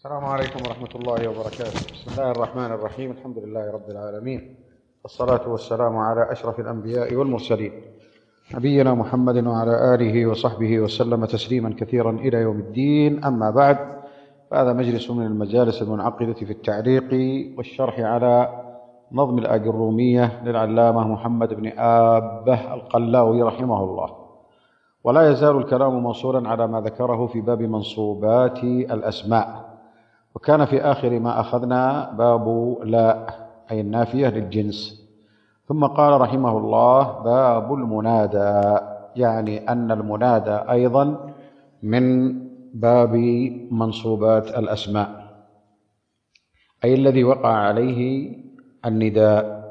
السلام عليكم ورحمة الله وبركاته. بسم الله الرحمن الرحيم. الحمد لله رب العالمين، والصلاة والسلام على أشرف الأنبياء والمرسلين، نبينا محمد وعلى آله وصحبه وسلم تسليما كثيرا إلى يوم الدين. أما بعد، فهذا مجلس من المجالس المنعقدة في التعليق والشرح على نظم الآجرومية للعلامة محمد بن آبه القلاوي رحمه الله. ولا يزال الكلام موصولا على ما ذكره في باب منصوبات الأسماء، وكان في آخر ما أخذنا باب لا، أي النافية للجنس. ثم قال رحمه الله: باب المنادى، يعني أن المنادى أيضا من باب منصوبات الأسماء، أي الذي وقع عليه النداء.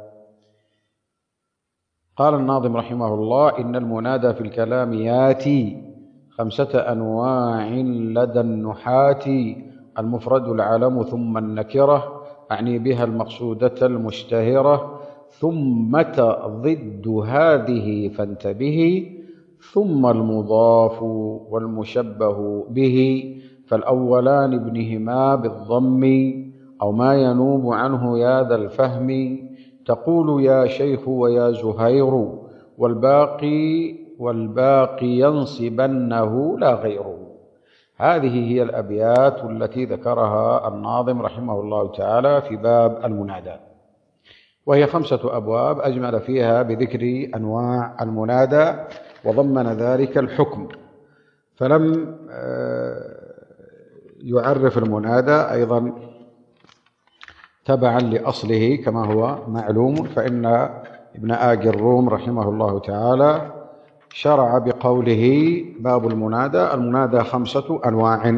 قال الناظم رحمه الله: إن المنادى في الكلام ياتي 5 أنواع لدى النحاة، المفرد العلم ثم النكرة، أعني بها المقصودة المشتهرة، ثم ضد هذه فانتبه، ثم المضاف والمشبه به، فالأولان ابنهما بالضم، أو ما ينوب عنه يا ذا الفهم، تقول يا شيخ ويا زهير، والباقي ينصبنه لا غيره. هذه هي الأبيات التي ذكرها الناظم رحمه الله تعالى في باب المنادى، وهي 5 أبواب أجمل فيها بذكر أنواع المنادى، وضمن ذلك الحكم، فلم يعرف المنادى أيضا تبعا لأصله كما هو معلوم. فإن ابن آج الروم رحمه الله تعالى شرع بقوله: باب المنادى، المنادى 5 أنواع.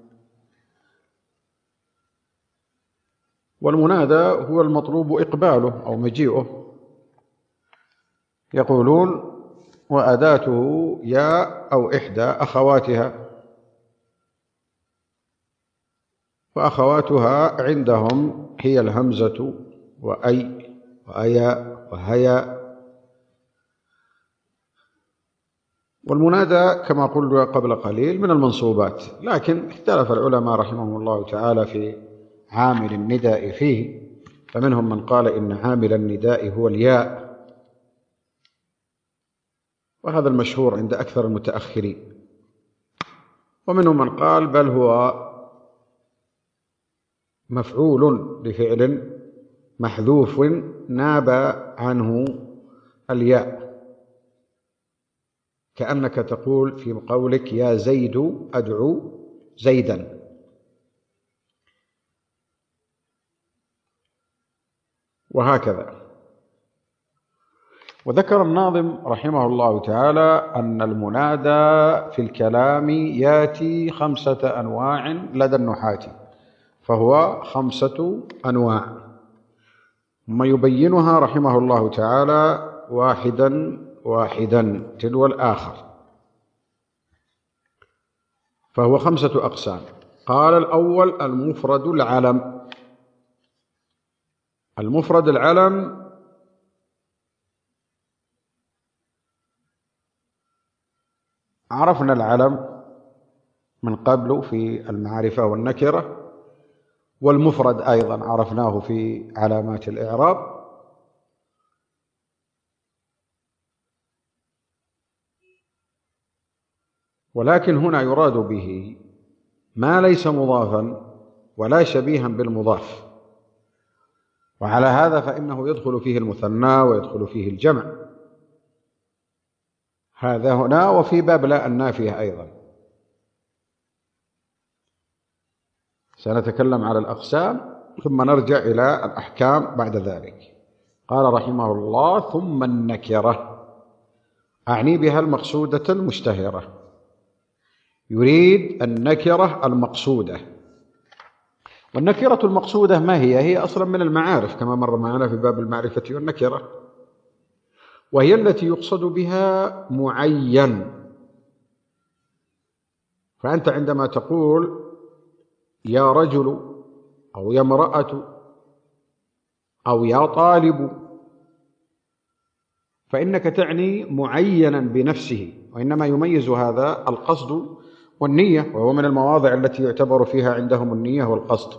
والمنادى هو المطلوب إقباله أو مجيئه. يقولون: وأداته يا أو إحدى أخواتها، وأخواتها عندهم هي الهمزة وأي وأيا وهيا. والمنادى كما قلنا قبل قليل من المنصوبات، لكن اختلف العلماء رحمهم الله تعالى في عامل النداء فيه، فمنهم من قال إن عامل النداء هو الياء، وهذا المشهور عند أكثر المتأخرين، ومنهم من قال بل هو مفعول لفعل محذوف ناب عنه الياء، كأنك تقول في قولك: يا زيد أدعو زيدا. وهكذا. وذكر الناظم رحمه الله تعالى أن المنادى في الكلام ياتي 5 أنواع لدى النحاة، فهو 5 أنواع، ثم يبينها رحمه الله تعالى واحدا واحدا تلو الآخر، فهو 5 أقسام. قال: الأول المفرد العلم. المفرد العلم عرفنا العلم من قبل في المعرفة والنكرة، والمفرد أيضا عرفناه في علامات الإعراب. ولكن هنا يراد به ما ليس مضافا ولا شبيها بالمضاف، وعلى هذا فإنه يدخل فيه المثنى ويدخل فيه الجمع، هذا هنا. وفي باب لا النافية أيضا سنتكلم على الأقسام، ثم نرجع إلى الأحكام بعد ذلك. قال رحمه الله: ثم النكرة، أعني بها المقصودة المشتهرة. يريد النكرة المقصودة. والنكرة المقصودة ما هي؟ هي أصلا من المعارف كما مر معنا في باب المعرفة والنكرة، وهي التي يقصد بها معين. فأنت عندما تقول يا رجل أو يا امرأة أو يا طالب، فإنك تعني معينا بنفسه، وإنما يميز هذا القصد والنية، وهو من المواضع التي يعتبر فيها عندهم النية والقصد.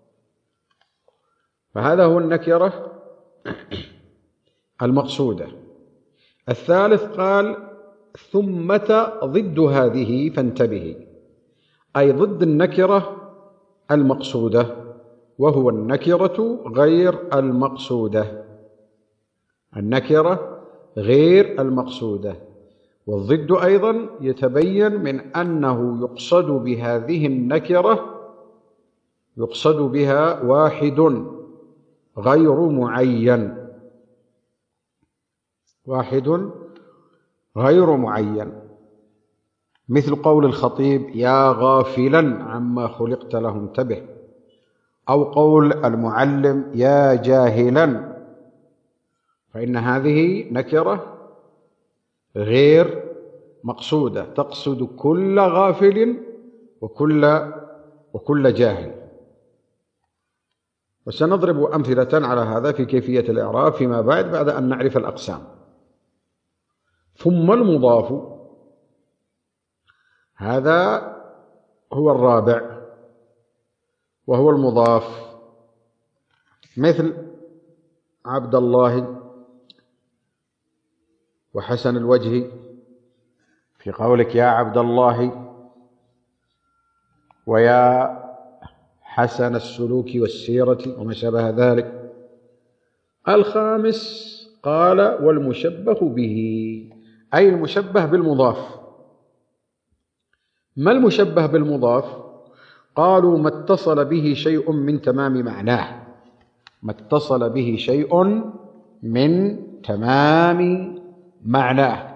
فهذا هو النكرة المقصودة. الثالث قال ثمة ضد هذه فانتبهي، أي ضد النكرة المقصودة، وهو النكرة غير المقصودة. النكرة غير المقصودة. والضد أيضا يتبين من أنه يقصد بهذه النكرة، يقصد بها واحد غير معين، واحد غير معين، مثل قول الخطيب يا غافلا عما خلقت له انتبه، أو قول المعلم يا جاهلا، فإن هذه نكرة غير مقصودة تقصد كل غافل وكل جاهل. وسنضرب أمثلة على هذا في كيفية الإعراب فيما بعد أن نعرف الأقسام. ثم المضاف، هذا هو الرابع وهو المضاف، مثل عبد الله وحسن الوجه في قولك يا عبد الله ويا حسن السلوك والسيرة وما شابه ذلك. الخامس قال والمشبه به، أي المشبه بالمضاف. ما المشبه بالمضاف؟ قالوا ما اتصل به شيء من تمام معناه، ما اتصل به شيء من تمام معناه،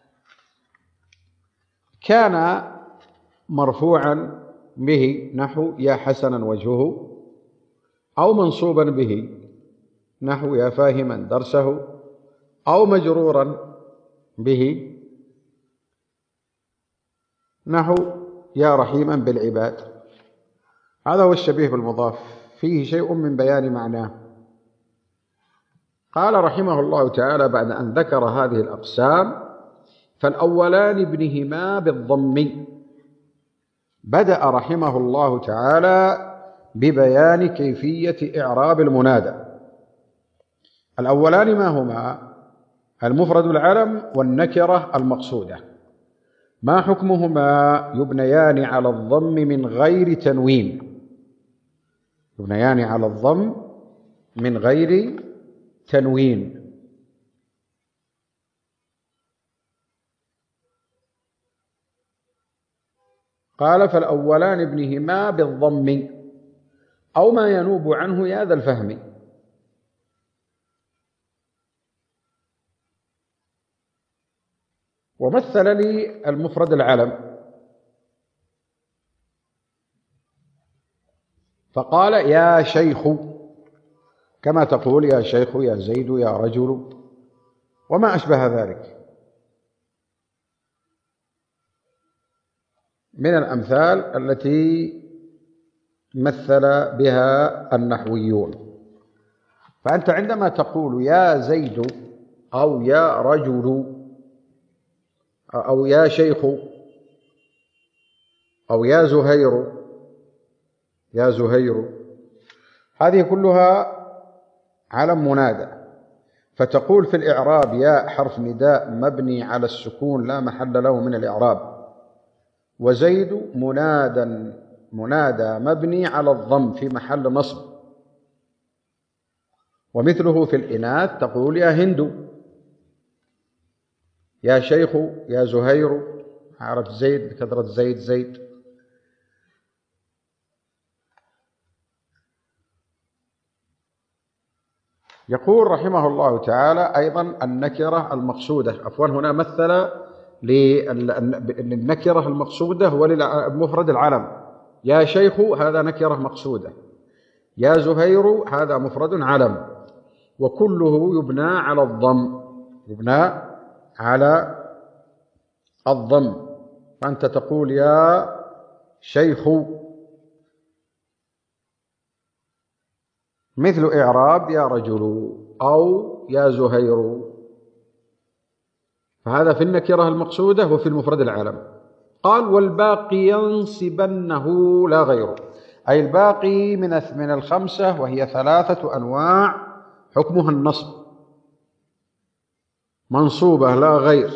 كان مرفوعا به نحو يا حسنا وجهه، أو منصوبا به نحو يا فاهما درسه، أو مجرورا به نحو يا رحيما بالعباد. هذا هو الشبيه بالمضاف، فيه شيء من بيان معناه. قال رحمه الله تعالى بعد أن ذكر هذه الأقسام: فالأولان ابنهما بالضم. بدأ رحمه الله تعالى ببيان كيفية إعراب المنادى. الأولان ما هما؟ المفرد العلم والنكرة المقصودة. ما حكمهما؟ يبنيان على الضم من غير تنوين، يبنيان على الضم من غير تنوين. قال فالأولان ابنهما بالضم أو ما ينوب عنه يا ذا الفهم. ومثل لي المفرد العلم فقال يا شيخ، كما تقول يا شيخ يا زيد يا رجل وما أشبه ذلك من الأمثال التي مثل بها النحويون. فأنت عندما تقول يا زيد أو يا رجل أو يا شيخ أو يا زهير، يا زهير، هذه كلها علم منادى. فتقول في الإعراب يا حرف نداء مبني على السكون لا محل له من الإعراب، وزيد منادى مبني على الضم في محل نصب. ومثله في الإناث تقول يا هند، يا شيخ يا زهير، عرفت زيد بكثرة زيد زيد. يقول رحمه الله تعالى أيضا النكرة المقصودة، عفوا هنا مثل للنكرة المقصودة وللمفرد العلم. يا شيخ هذا نكرة مقصودة، يا زهير هذا مفرد علم، وكله يبنى على الضم، يبنى على الضم. فأنت تقول يا شيخ مثل إعراب يا رجل أو يا زهير، فهذا في النكرة المقصودة وفي المفرد العلم. قال والباقي ينصبنه لا غيره، أي الباقي من الخمسة، وهي 3 أنواع حكمها النصب، منصوبة لا غير.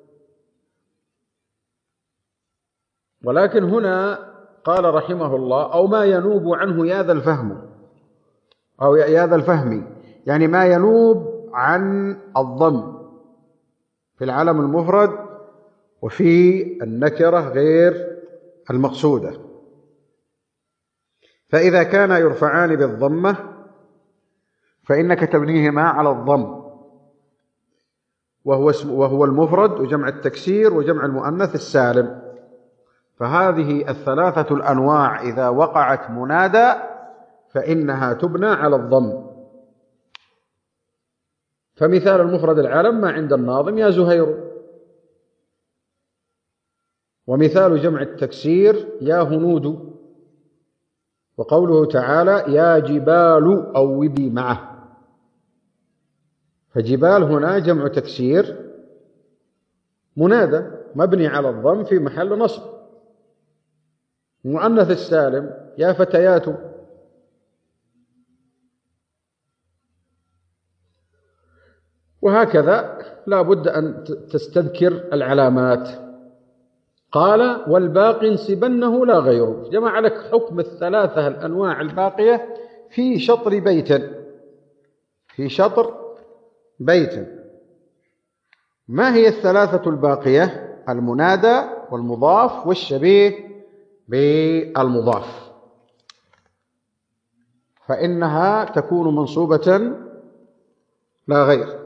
ولكن هنا قال رحمه الله أو ما ينوب عنه يا ذا الفهم، أو يا ذا الفهم، يعني ما ينوب عن الضم في العلم المفرد وفي النكرة غير المقصودة. فإذا كان يرفعان بالضمة فإنك تبنيهما على الضم، وهو المفرد وجمع التكسير وجمع المؤنث السالم. فهذه 3 الأنواع إذا وقعت منادى فإنها تبنى على الضم. فمثال المفرد العلم ما عند الناظم يا زهير، ومثال جمع التكسير يا هنود، وقوله تعالى يا جبال أوبي معه. فجبال هنا جمع تكسير منادى مبني على الضم في محل نصب. المؤنث السالم يا فتيات. وهكذا لا بد أن تستذكر العلامات. قال والباقي انصبنه لا غيره، جمع لك حكم 3 الأنواع الباقية في شطر بيت، في شطر بيت. ما هي 3 الباقية؟ المنادى والمضاف والشبيه بالمضاف، فإنها تكون منصوبة لا غير.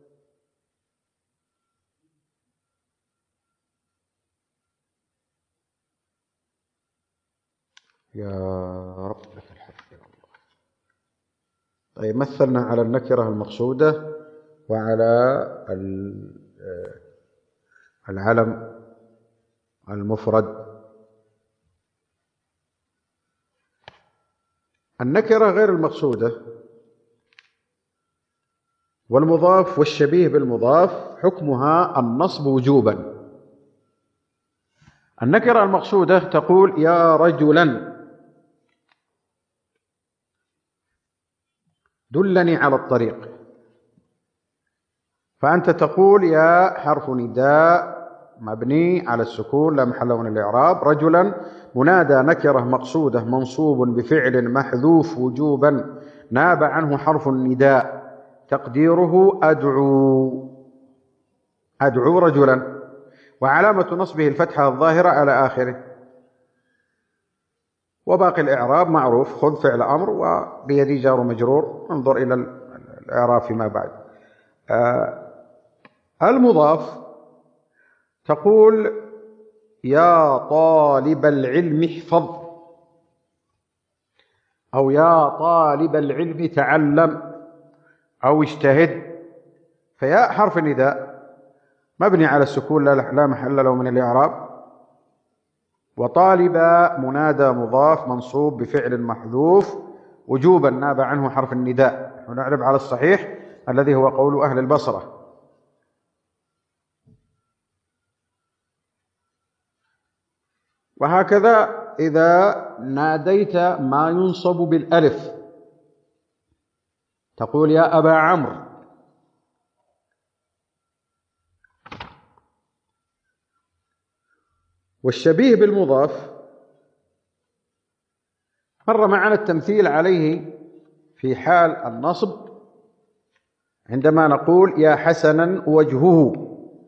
يا رب لك الحمد يا الله. طيب مثلنا على النكرة المقصودة وعلى العلم المفرد. النكرة غير المقصودة والمضاف والشبيه بالمضاف حكمها النصب وجوبا. النكرة المقصودة تقول يا رجلا دلني على الطريق، فأنت تقول يا حرف نداء مبني على السكون لا محل له من الإعراب، رجلا منادى نكرة مقصودة منصوب بفعل محذوف وجوبا ناب عنه حرف النداء تقديره أدعو، أدعو رجلا، وعلامة نصبه الفتحة الظاهرة على آخره، وباقي الإعراب معروف، خذ فعل أمر وبيدي جار مجرور، انظر إلى الإعراب فيما بعد. المضاف تقول يا طالب العلم احفظ، أو يا طالب العلم تعلم أو اجتهد. فيا حرف النداء مبني على السكون لا محل له من الإعراب، وطالب منادى مضاف منصوب بفعل محذوف وجوبا ناب عنه حرف النداء، ونعرب على الصحيح الذي هو قول أهل البصرة. وهكذا إذا ناديت ما ينصب بالألف تقول يا أبا عمرو، والشبيه بالمضاف مر معنا التمثيل عليه في حال النصب عندما نقول يا حسنا وجهه،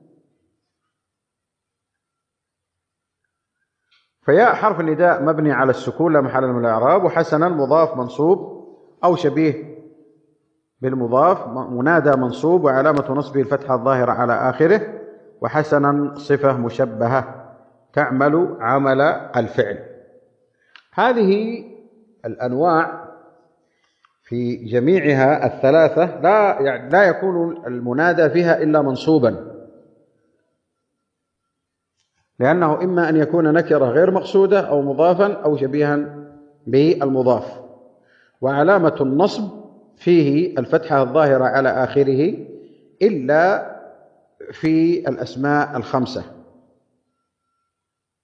فياء حرف النداء مبني على السكون لا محل من الإعراب، وحسنا مضاف منصوب أو شبيه بالمضاف منادى منصوب وعلامة نصبه الفتحة الظاهرة على آخره، وحسنا صفة مشبهة تعمل عمل الفعل. هذه الأنواع في جميعها 3 لا يكون المنادى فيها إلا منصوبا، لأنه إما أن يكون نكرة غير مقصودة أو مضافا أو شبيها بالمضاف، وعلامة النصب فيه الفتحة الظاهرة على آخره إلا في الأسماء 5.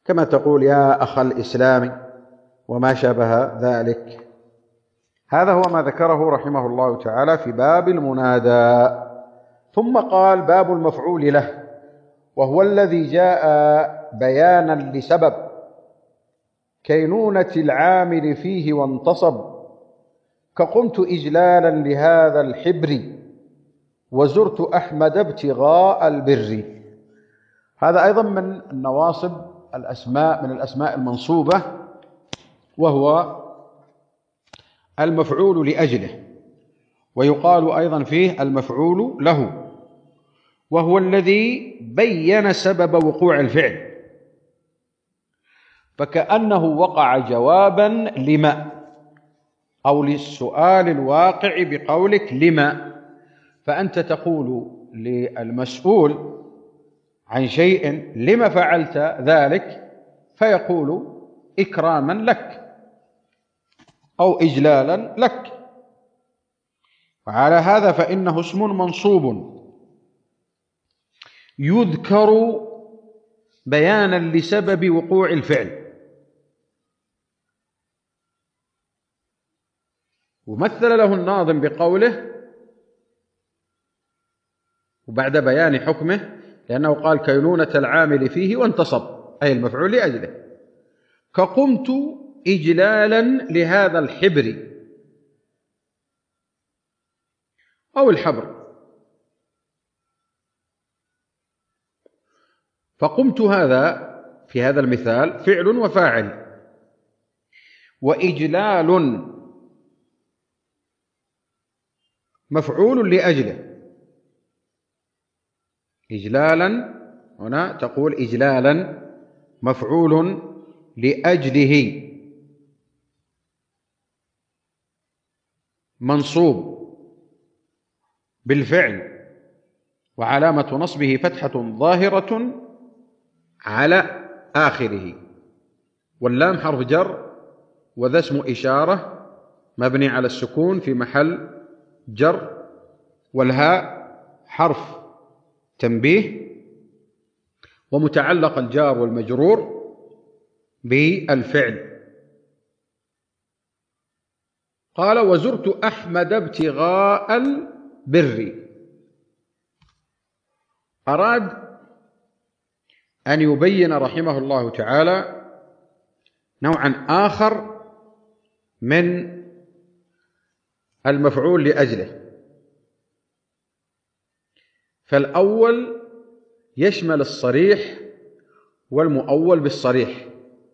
كما تقول يا أخ الإسلام وما شابه ذلك. هذا هو ما ذكره رحمه الله تعالى في باب المنادى. ثم قال باب المفعول له، وهو الذي جاء بيانا لسبب كينونة العامل فيه وانتصب، كقمت إجلالا لهذا الحبر وزرت أحمد ابتغاء البر. هذا أيضا من النواصب الأسماء، من الأسماء المنصوبة، وهو المفعول لأجله، ويقال أيضا فيه المفعول له، وهو الذي بين سبب وقوع الفعل، فكأنه وقع جوابا لما، أو للسؤال الواقع بقولك لما، فأنت تقول للمسؤول عن شيء لما فعلت ذلك، فيقول إكراما لك أو إجلالا لك. وعلى هذا فإنه اسم منصوب يذكر بيانا لسبب وقوع الفعل. ومثل له الناظم بقوله وبعد بيان حكمه، لأنه قال كينونة العامل فيه وانتصب، أي المفعول لأجله، كقمت إجلالا لهذا الحبر أو الحبر. فقمت هذا في هذا المثال فعل وفاعل، وإجلال مفعول لأجله. إجلالا هنا تقول إجلالا مفعول لأجله منصوب بالفعل، وعلامة نصبه فتحة ظاهرة على آخره، واللام حرف جر، وذا اسم إشارة مبني على السكون في محل جر، والهاء حرف تنبيه، ومتعلق الجار والمجرور بالفعل. قال وزرت أحمد ابتغاء البر. أراد أن يبين رحمه الله تعالى نوعا آخر من المفعول لأجله. فالأول يشمل الصريح والمؤول بالصريح.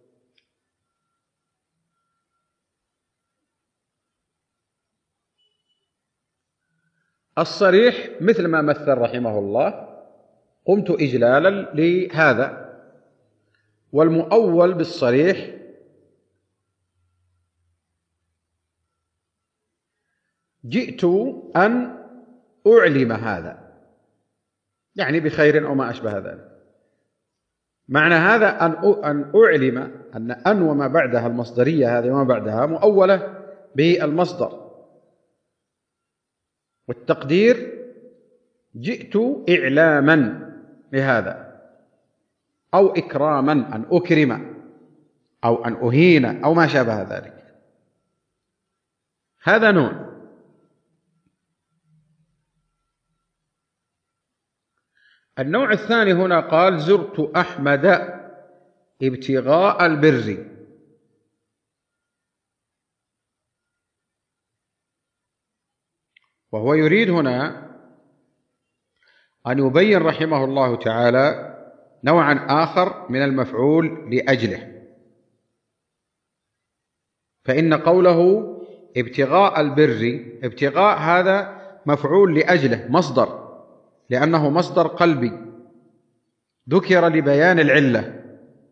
الصريح مثل ما مثل رحمه الله، قمت إجلالا لهذا. والمؤول بالصريح جئت أن أعلم هذا، يعني بخير أو ما أشبه ذلك. معنى هذا أن أعلم أن وما بعدها المصدرية هذه وما بعدها مؤولة بالمصدر، والتقدير جئت إعلاما لهذا، أو إكراما أن أكرم، أو أن أهين، أو ما شابه ذلك. هذا نوع. النوع الثاني هنا قال زرت أحمد ابتغاء البر. وهو يريد هنا أن يبين رحمه الله تعالى نوعا آخر من المفعول لأجله. فإن قوله ابتغاء البر، ابتغاء هذا مفعول لأجله مصدر، لأنه مصدر قلبي ذكر لبيان العلة.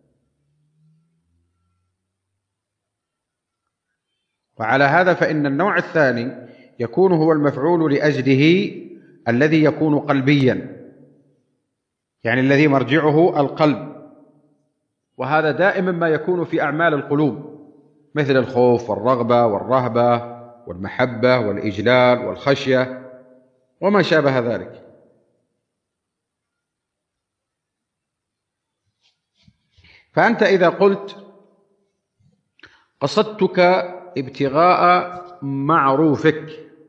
وعلى هذا فإن النوع الثاني يكون هو المفعول لأجله الذي يكون قلبيا، يعني الذي مرجعه القلب. وهذا دائما ما يكون في أعمال القلوب، مثل الخوف والرغبة والرهبة والمحبة والإجلال والخشية وما شابه ذلك. فأنت إذا قلت قصدتك ابتغاء معروفك،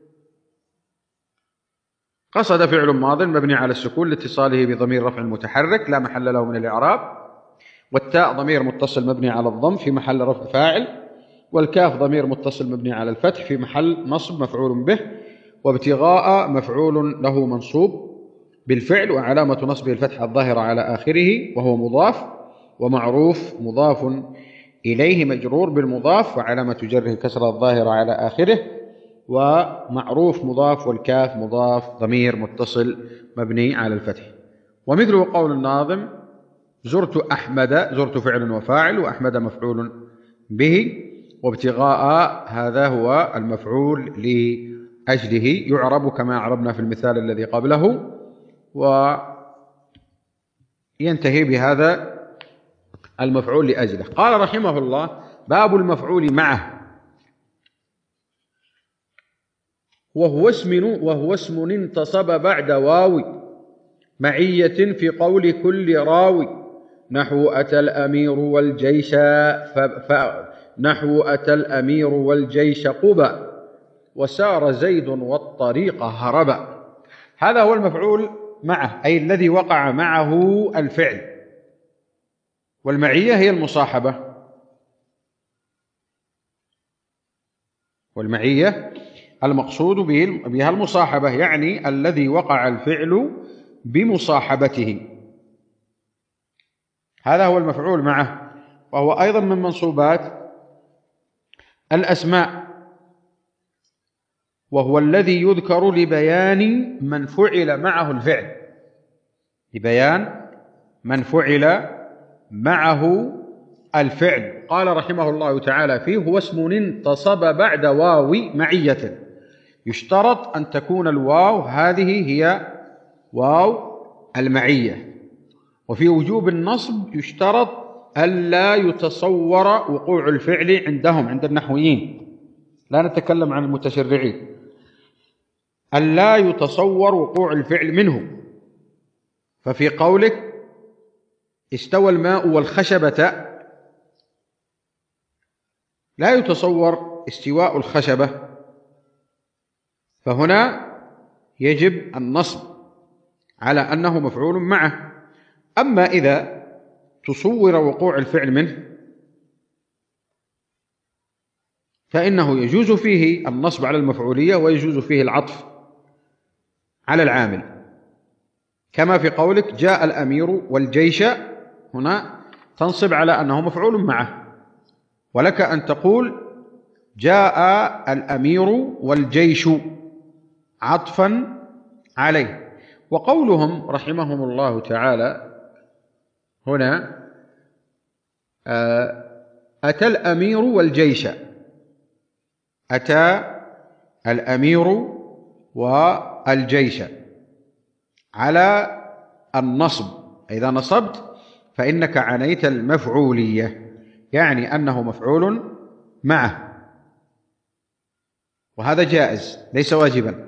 قصد فعل ماض مبني على السكون لاتصاله بضمير رفع متحرك لا محل له من الإعراب، والتاء ضمير متصل مبني على الضم في محل رفع فاعل، والكاف ضمير متصل مبني على الفتح في محل نصب مفعول به، وابتغاء مفعول له منصوب بالفعل وعلامة نصبه الفتحة الظاهرة على آخره وهو مضاف، ومعروف مضاف إليه مجرور بالمضاف وعلامة جره كسرة الظاهرة على آخره، ومعروف مضاف والكاف مضاف ضمير متصل مبني على الفتح. ومثله قول الناظم زرت أحمد، زرت فعل وفاعل وأحمد مفعول به، وابتغاء هذا هو المفعول لأجله، يعرب كما عربنا في المثال الذي قبله، وينتهي بهذا المفعول لأجله. قال رحمه الله: باب المفعول معه، وهو اسم انتصب بعد واو معية في قول كل راوي، نحو أتى الأمير والجيش قبا، وسار زيد والطريق هربا. هذا هو المفعول معه، أي الذي وقع معه الفعل، والمعية هي المصاحبة، والمعية المقصود بها المصاحبة، يعني الذي وقع الفعل بمصاحبته، هذا هو المفعول معه. وهو أيضا من منصوبات الأسماء، وهو الذي يذكر لبيان من فعل معه الفعل، لبيان من فعل معه الفعل. قال رحمه الله تعالى فيه: هو اسم انتصب بعد واو معية. يشترط أن تكون الواو هذه هي واو المعية. وفي وجوب النصب يشترط ألا يتصور وقوع الفعل عندهم، عند النحويين، لا نتكلم عن المتشرعين، ألا يتصور وقوع الفعل منه. ففي قولك استوى الماء والخشبة لا يتصور استواء الخشبة، فهنا يجب النصب على أنه مفعول معه. أما إذا تصور وقوع الفعل منه فإنه يجوز فيه النصب على المفعولية ويجوز فيه العطف على العامل، كما في قولك جاء الأمير والجيش، هنا تنصب على أنه مفعول معه، ولك أن تقول جاء الأمير والجيش عطفا عليه. وقولهم رحمهم الله تعالى هنا أتى الأمير والجيش، أتى الأمير والجيش على النصب. إذا نصبت فإنك عنيت المفعولية، يعني أنه مفعول معه، وهذا جائز ليس واجبا.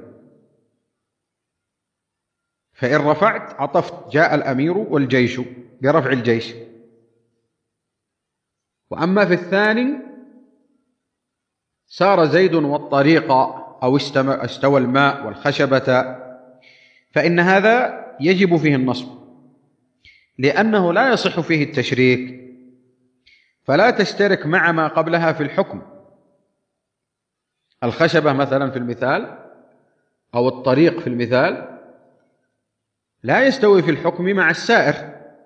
فإن رفعت عطفت جاء الأمير والجيش برفع الجيش. وأما في الثاني سار زيد والطريق أو استوى الماء والخشبة، فإن هذا يجب فيه النصب، لأنه لا يصح فيه التشريك، فلا تشترك مع ما قبلها في الحكم. الخشبة مثلا في المثال أو الطريق في المثال لا يستوي في الحكم مع السائر،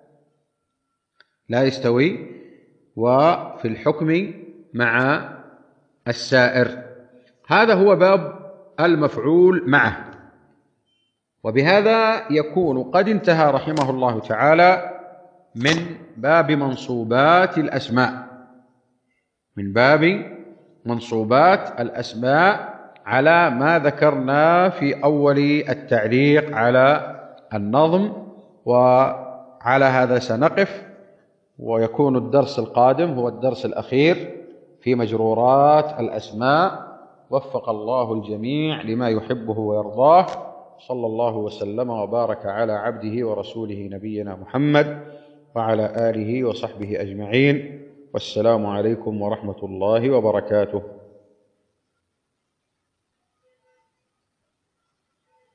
لا يستوي وفي الحكم مع السائر. هذا هو باب المفعول معه. وبهذا يكون قد انتهى رحمه الله تعالى من باب منصوبات الأسماء، من باب منصوبات الأسماء على ما ذكرنا في أول التعليق على النظم. وعلى هذا سنقف، ويكون الدرس القادم هو الدرس الأخير في مجرورات الأسماء. وفق الله الجميع لما يحبه ويرضاه. صلى الله وسلم وبارك على عبده ورسوله نبينا محمد وعلى آله وصحبه أجمعين. والسلام عليكم ورحمة الله وبركاته.